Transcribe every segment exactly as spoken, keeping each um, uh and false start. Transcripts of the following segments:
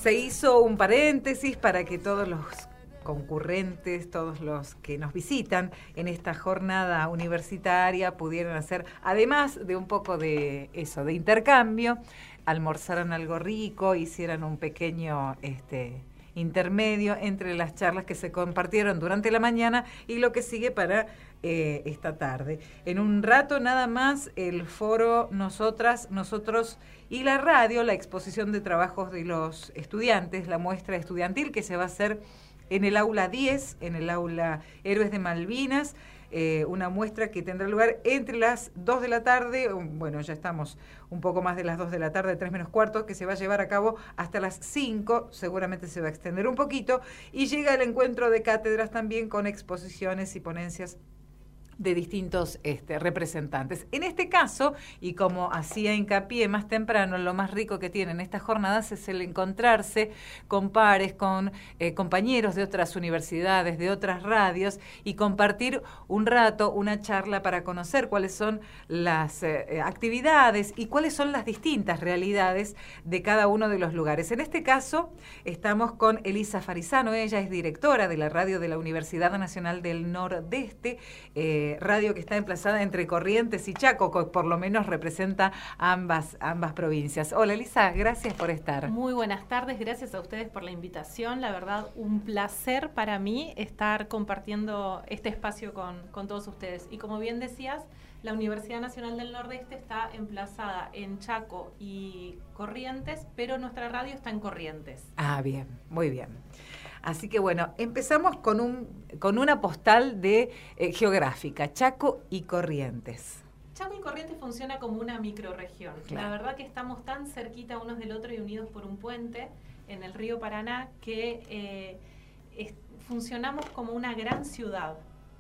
se hizo un paréntesis para que todos los concurrentes, todos los que nos visitan en esta jornada universitaria pudieran hacer, además de un poco de eso, de intercambio, almorzaran algo rico, hicieran un pequeño este, intermedio entre las charlas que se compartieron durante la mañana y lo que sigue para eh, esta tarde. En un rato nada más el foro Nosotras, Nosotros y la radio, la exposición de trabajos de los estudiantes, la muestra estudiantil que se va a hacer en el aula diez, en el aula Héroes de Malvinas, eh, una muestra que tendrá lugar entre las dos de la tarde, bueno, ya estamos un poco más de las dos de la tarde, tres menos cuarto, que se va a llevar a cabo hasta las cinco, seguramente se va a extender un poquito, y llega el encuentro de cátedras también con exposiciones y ponencias de distintos este, representantes. En este caso, y como hacía hincapié más temprano, lo más rico que tienen estas jornadas es el encontrarse con pares, con eh, compañeros de otras universidades, de otras radios, y compartir un rato, una charla para conocer cuáles son las eh, actividades y cuáles son las distintas realidades de cada uno de los lugares. En este caso, estamos con Elisa Farizano, ella es directora de la radio de la Universidad Nacional del Nordeste, eh, radio que está emplazada entre Corrientes y Chaco, que por lo menos representa ambas, ambas provincias. Hola Elisa, gracias por estar. Muy buenas tardes, gracias a ustedes por la invitación. La verdad, un placer para mí estar compartiendo este espacio con, con todos ustedes. Y como bien decías, la Universidad Nacional del Nordeste está emplazada en Chaco y Corrientes, pero nuestra radio está en Corrientes. Ah, bien, muy bien. Así que bueno, empezamos con un con una postal de eh, geográfica, Chaco y Corrientes. Chaco y Corrientes funciona como una microrregión. Claro. La verdad que estamos tan cerquita unos del otro y unidos por un puente en el río Paraná que eh, es, funcionamos como una gran ciudad.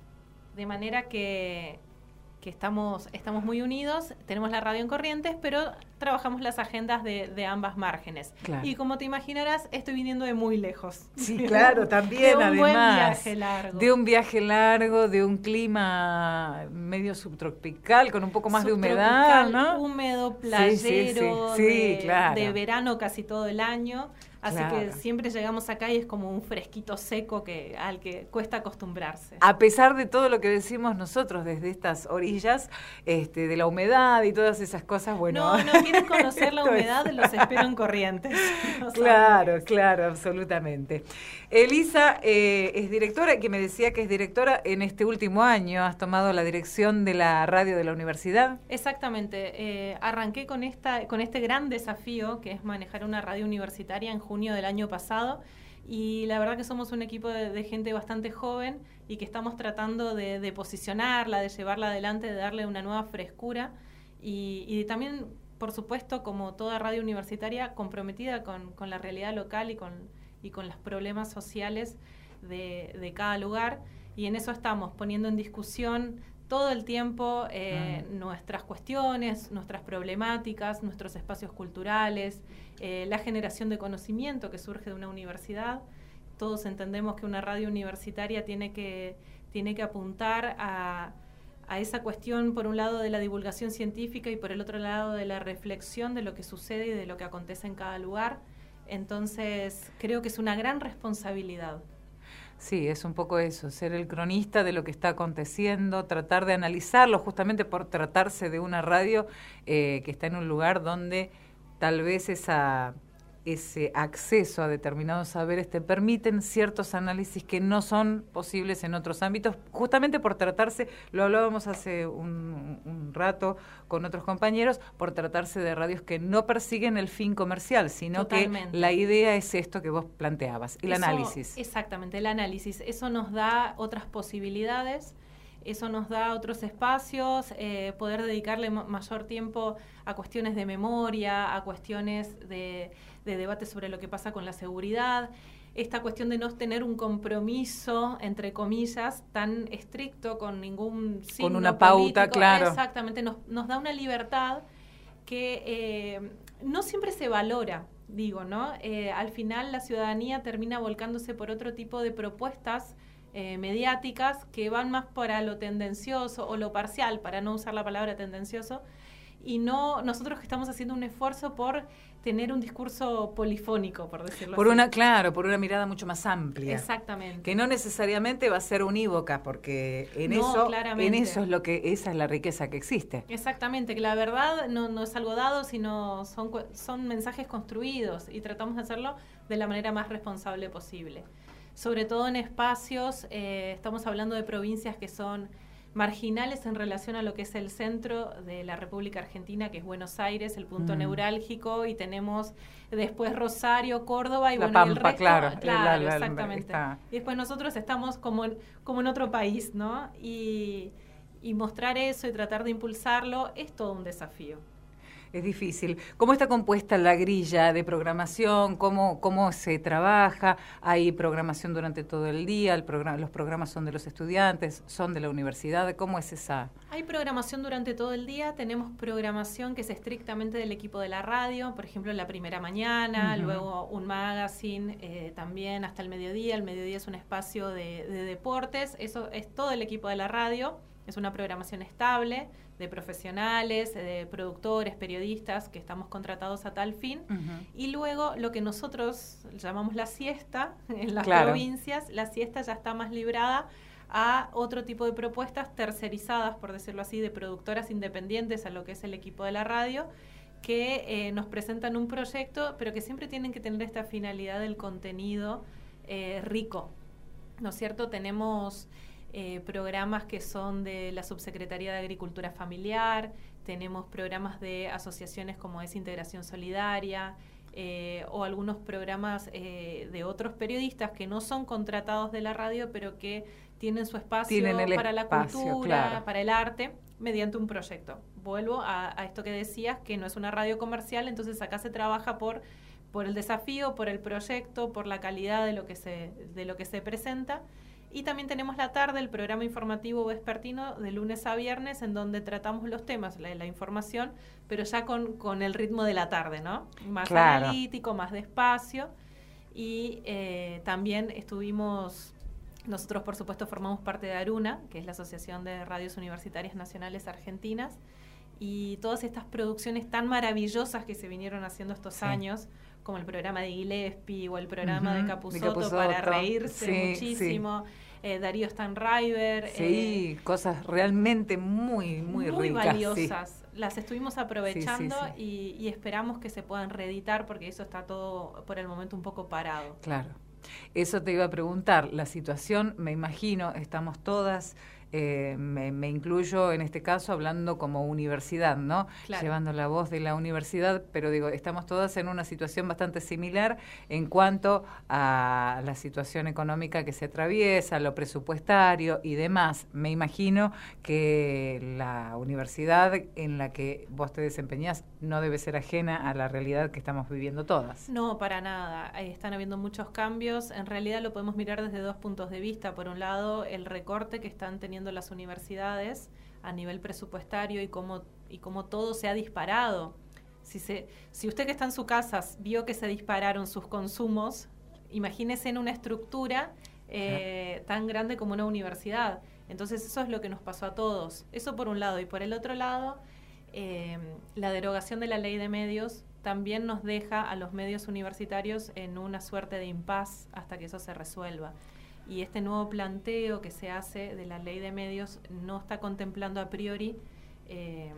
De manera que, que estamos, estamos muy unidos, tenemos la radio en Corrientes, pero trabajamos las agendas de, de ambas márgenes. Claro. Y como te imaginarás, estoy viniendo de muy lejos. Sí, claro, también, de un además. Buen viaje largo. De un viaje largo, de un clima medio subtropical, con un poco más de humedad, ¿no? Húmedo, playero, sí, sí, sí. Sí, de, claro. de verano casi todo el año. Así claro. que siempre llegamos acá y es como un fresquito seco que al que cuesta acostumbrarse. A pesar de todo lo que decimos nosotros desde estas orillas, este, de la humedad y todas esas cosas, bueno... No, no quieren conocer la humedad, es... los espero en Corrientes. No claro, claro, absolutamente. Elisa eh, es directora, que me decía que es directora en este último año. ¿Has tomado la dirección de la radio de la universidad? Exactamente. Eh, arranqué con, esta, con este gran desafío que es manejar una radio universitaria en junio del año pasado, y la verdad que somos un equipo de, de gente bastante joven y que estamos tratando de, de posicionarla, de llevarla adelante, de darle una nueva frescura y, y también, por supuesto, como toda radio universitaria, comprometida con, con la realidad local y con, y con los problemas sociales de, de cada lugar, y en eso estamos poniendo en discusión todo el tiempo eh, mm. nuestras cuestiones, nuestras problemáticas, nuestros espacios culturales, eh, la generación de conocimiento que surge de una universidad. Todos entendemos que una radio universitaria tiene que, tiene que apuntar a, a esa cuestión, por un lado, de la divulgación científica y por el otro lado de la reflexión de lo que sucede y de lo que acontece en cada lugar. Entonces, creo que es una gran responsabilidad. Sí, es un poco eso, ser el cronista de lo que está aconteciendo, tratar de analizarlo, justamente por tratarse de una radio eh, que está en un lugar donde tal vez esa, ese acceso a determinados saberes te permiten ciertos análisis que no son posibles en otros ámbitos, justamente por tratarse, lo hablábamos hace un, un rato con otros compañeros, por tratarse de radios que no persiguen el fin comercial, sino Totalmente. que la idea es esto que vos planteabas, el eso, análisis. Exactamente, el análisis. Eso nos da otras posibilidades, eso nos da otros espacios, eh, poder dedicarle ma- mayor tiempo a cuestiones de memoria, a cuestiones de, de debate sobre lo que pasa con la seguridad, esta cuestión de no tener un compromiso, entre comillas, tan estricto con ningún signo con una pauta, político. Claro. Exactamente, nos, nos da una libertad que eh, no siempre se valora, digo, ¿no? Eh, al final la ciudadanía termina volcándose por otro tipo de propuestas Eh, mediáticas que van más para lo tendencioso o lo parcial, para no usar la palabra tendencioso, y no nosotros que estamos haciendo un esfuerzo por tener un discurso polifónico, por decirlo por así. Una, claro, por una mirada mucho más amplia. Exactamente. Que no necesariamente va a ser unívoca, porque en, no, eso, claramente. en eso es lo que, esa es la riqueza que existe. Exactamente, que la verdad no, no es algo dado, sino son, son mensajes construidos y tratamos de hacerlo de la manera más responsable posible. Sobre todo en espacios, eh, estamos hablando de provincias que son marginales en relación a lo que es el centro de la República Argentina, que es Buenos Aires, el punto mm. neurálgico, y tenemos después Rosario, Córdoba, y la bueno, Pampa, y el resto, claro, claro, la, la, exactamente. Está. Y después nosotros estamos como en, como en otro país, ¿no? Y, y mostrar eso y tratar de impulsarlo es todo un desafío. Es difícil. ¿Cómo está compuesta la grilla de programación? ¿Cómo, cómo se trabaja? ¿Hay programación durante todo el día? El programa, ¿Los programas son de los estudiantes? ¿Son de la universidad? ¿Cómo es esa? Hay programación durante todo el día. Tenemos programación que es estrictamente del equipo de la radio. Por ejemplo, en la primera mañana, uh-huh. luego un magazine eh, también hasta el mediodía. El mediodía es un espacio de, de deportes. Eso es todo el equipo de la radio. Es una programación estable de profesionales, de productores, periodistas que estamos contratados a tal fin. Uh-huh. Y luego lo que nosotros llamamos la siesta en las claro. provincias, la siesta ya está más librada a otro tipo de propuestas tercerizadas, por decirlo así, de productoras independientes a lo que es el equipo de la radio, que eh, nos presentan un proyecto, pero que siempre tienen que tener esta finalidad del contenido eh, rico, ¿no es cierto? Tenemos Eh, programas que son de la Subsecretaría de Agricultura Familiar, tenemos programas de asociaciones como es Integración Solidaria, eh, o algunos programas eh, de otros periodistas que no son contratados de la radio, pero que tienen su espacio tienen para espacio, la cultura, claro. para el arte, mediante un proyecto. Vuelvo a, a esto que decías, que no es una radio comercial, entonces acá se trabaja por, por el desafío, por el proyecto, por la calidad de lo que se, de lo que se presenta. Y también tenemos la tarde, el programa informativo vespertino de lunes a viernes, en donde tratamos los temas, la, la información, pero ya con, con el ritmo de la tarde, ¿no? Más claro. analítico, más despacio. Y eh, también estuvimos, nosotros por supuesto formamos parte de ARUNA, que es la Asociación de Radios Universitarias Nacionales Argentinas, y todas estas producciones tan maravillosas que se vinieron haciendo estos sí. años, como el programa de Gillespie o el programa uh-huh, de, Capusotto, de Capusotto para reírse sí, muchísimo, sí. Eh, Darío Stanraiver. Sí, eh, cosas realmente muy, muy, muy ricas. Muy valiosas. Sí. Las estuvimos aprovechando sí, sí, sí. Y, y esperamos que se puedan reeditar porque eso está todo por el momento un poco parado. Claro. Eso te iba a preguntar. La situación, me imagino, estamos todas... Eh, me, me incluyo en este caso hablando como universidad, ¿no? Claro. Llevando la voz de la universidad, pero digo, estamos todas en una situación bastante similar en cuanto a la situación económica que se atraviesa, lo presupuestario y demás. Me imagino que la universidad en la que vos te desempeñás no debe ser ajena a la realidad que estamos viviendo todas. No, para nada. Eh, están habiendo muchos cambios. En realidad lo podemos mirar desde dos puntos de vista. Por un lado, el recorte que están teniendo las universidades a nivel presupuestario y cómo, y cómo todo se ha disparado. Si, se, si usted que está en su casa vio que se dispararon sus consumos, imagínese en una estructura eh, tan grande como una universidad. Entonces eso es lo que nos pasó a todos. Eso por un lado. Y por el otro lado, eh, la derogación de la ley de medios también nos deja a los medios universitarios en una suerte de impas hasta que eso se resuelva. Y este nuevo planteo que se hace de la ley de medios no está contemplando a priori eh,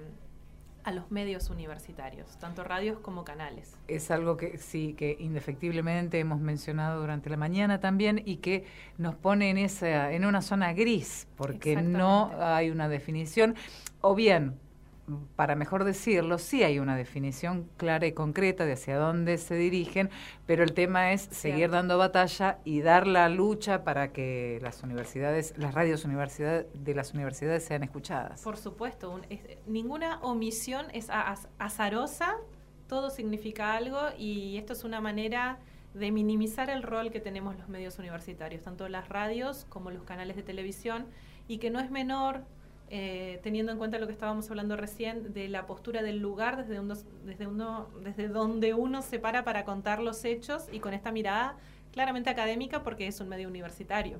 a los medios universitarios, tanto radios como canales. Es algo que sí, que indefectiblemente hemos mencionado durante la mañana también y que nos pone en esa, en una zona gris, porque no hay una definición, o bien, para mejor decirlo, sí hay una definición clara y concreta de hacia dónde se dirigen, pero el tema es seguir Cierto. dando batalla y dar la lucha para que las universidades, las radios universidad, de las universidades sean escuchadas. Por supuesto, un, es, ninguna omisión es az, azarosa, todo significa algo y esto es una manera de minimizar el rol que tenemos los medios universitarios, tanto las radios como los canales de televisión, y que no es menor. Eh, teniendo en cuenta lo que estábamos hablando recién de la postura del lugar desde, uno, desde, uno, desde donde uno se para para contar los hechos y con esta mirada claramente académica porque es un medio universitario,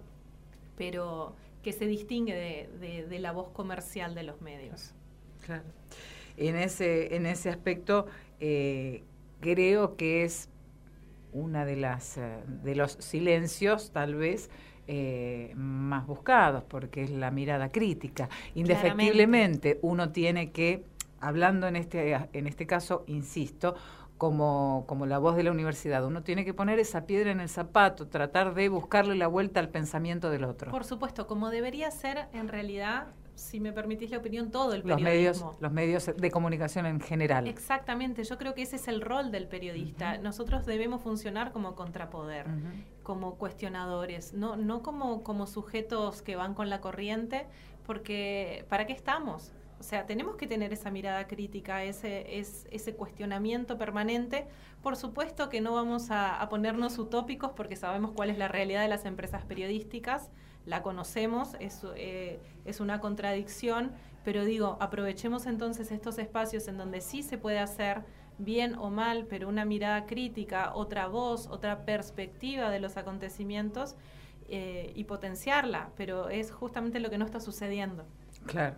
pero que se distingue de, de, de la voz comercial de los medios. Claro. En ese, en ese aspecto, eh, creo que es una de las de los silencios, tal vez, eh, más buscados, porque es la mirada crítica. Indefectiblemente, uno tiene que, hablando en este, en este caso, insisto, como, como la voz de la universidad, uno tiene que poner esa piedra en el zapato, tratar de buscarle la vuelta al pensamiento del otro. Por supuesto, como debería ser en realidad, si me permitís la opinión, todo el los periodismo. Medios, los medios de comunicación en general. Exactamente, yo creo que ese es el rol del periodista. Uh-huh. Nosotros debemos funcionar como contrapoder, uh-huh. como cuestionadores, no, no como, como sujetos que van con la corriente, porque ¿para qué estamos? O sea, tenemos que tener esa mirada crítica, ese, es, ese cuestionamiento permanente. Por supuesto que no vamos a, a ponernos utópicos porque sabemos cuál es la realidad de las empresas periodísticas, la conocemos, es, eh, es una contradicción, pero digo, aprovechemos entonces estos espacios en donde sí se puede hacer bien o mal, pero una mirada crítica, otra voz, otra perspectiva de los acontecimientos eh, y potenciarla, pero es justamente lo que no está sucediendo. Claro.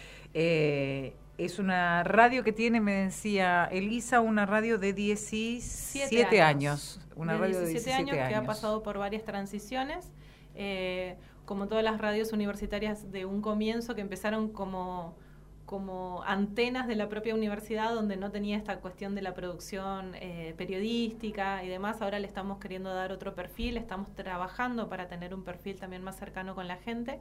Eh, es una radio que tiene, me decía Elisa, una radio de diecisiete años. años. Una de radio diecisiete de diecisiete años, años que ha pasado por varias transiciones, eh, como todas las radios universitarias de un comienzo que empezaron como, como antenas de la propia universidad, donde no tenía esta cuestión de la producción eh, periodística y demás. Ahora le estamos queriendo dar otro perfil, estamos trabajando para tener un perfil también más cercano con la gente.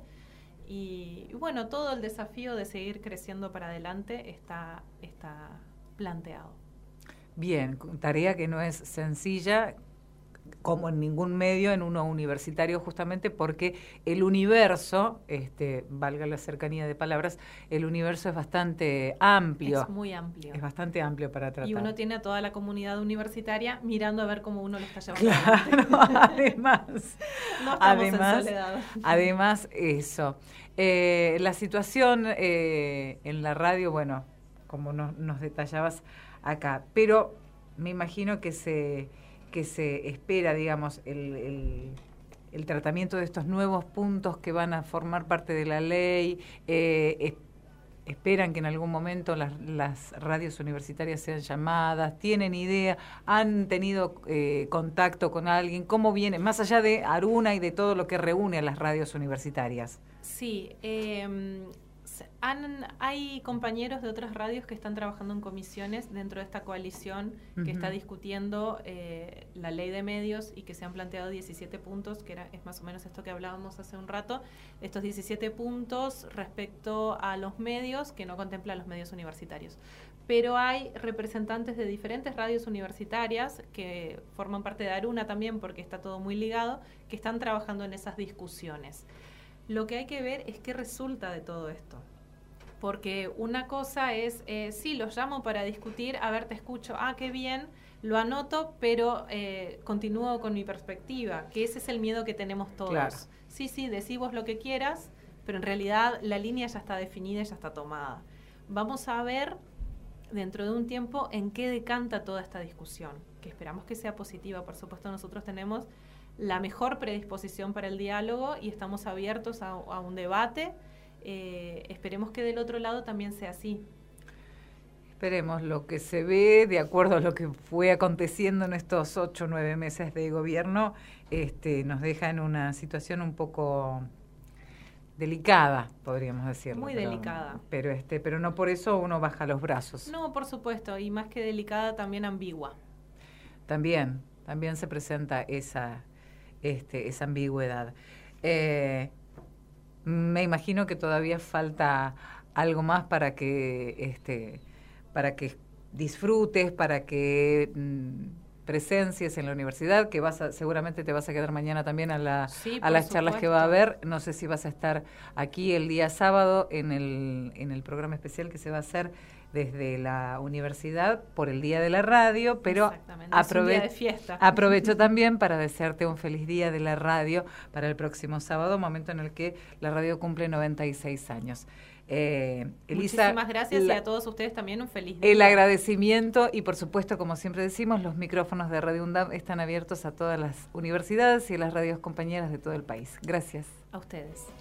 Y, y bueno, todo el desafío de seguir creciendo para adelante está, está planteado. Bien, tarea que no es sencilla, como en ningún medio, en uno universitario, justamente porque el universo, este, valga la cercanía de palabras, el universo es bastante amplio. Es muy amplio. Es bastante amplio para tratar. Y uno tiene a toda la comunidad universitaria mirando a ver cómo uno lo está llevando. Claro, además. No estamos además, en soledad. Además, eso. Eh, la situación eh, en la radio, bueno, como no, nos detallabas acá, pero me imagino que se... que se espera, digamos, el, el, el tratamiento de estos nuevos puntos que van a formar parte de la ley, eh, es, esperan que en algún momento las, las radios universitarias sean llamadas, tienen idea, han tenido eh, contacto con alguien, ¿cómo viene? Más allá de Aruna y de todo lo que reúne a las radios universitarias. Sí, eh, han, hay compañeros de otras radios que están trabajando en comisiones dentro de esta coalición uh-huh. que está discutiendo eh, la ley de medios y que se han planteado diecisiete puntos, que era, es más o menos esto que hablábamos hace un rato, estos diecisiete puntos respecto a los medios que no contemplan los medios universitarios. Pero hay representantes de diferentes radios universitarias que forman parte de Aruna también, porque está todo muy ligado, que están trabajando en esas discusiones. Lo que hay que ver es qué resulta de todo esto. Porque una cosa es, eh, sí, los llamo para discutir, a ver, te escucho, ah, qué bien, lo anoto, pero eh, continúo con mi perspectiva, que ese es el miedo que tenemos todos. Claro. Sí, sí, decís vos lo que quieras, pero en realidad la línea ya está definida y ya está tomada. Vamos a ver dentro de un tiempo en qué decanta toda esta discusión, que esperamos que sea positiva. Por supuesto, nosotros tenemos la mejor predisposición para el diálogo y estamos abiertos a, a un debate. Eh, esperemos que del otro lado también sea así. Esperemos. Lo que se ve, de acuerdo a lo que fue aconteciendo en estos ocho o nueve meses de gobierno, este, nos deja en una situación un poco delicada, podríamos decirlo. Muy pero, delicada. Pero, este, pero no por eso uno baja los brazos. No, por supuesto, y más que delicada, también ambigua. También, también se presenta esa, este, esa ambigüedad. Eh, me imagino que todavía falta algo más para que, este, para que disfrutes, para que mmm, presencias en la universidad, que vas a, seguramente te vas a quedar mañana también a, la, sí, a las supuesto. charlas que va a haber. No sé si vas a estar aquí el día sábado en el, en el programa especial que se va a hacer desde la universidad por el Día de la Radio, pero aprove- día de fiesta. aprovecho también para desearte un feliz Día de la Radio para el próximo sábado, momento en el que la radio cumple noventa y seis años. Eh, Elisa, muchísimas gracias la, y a todos ustedes también un feliz día. El agradecimiento y por supuesto, como siempre decimos, los micrófonos de Radio UNDAB están abiertos a todas las universidades y a las radios compañeras de todo el país. Gracias. A ustedes.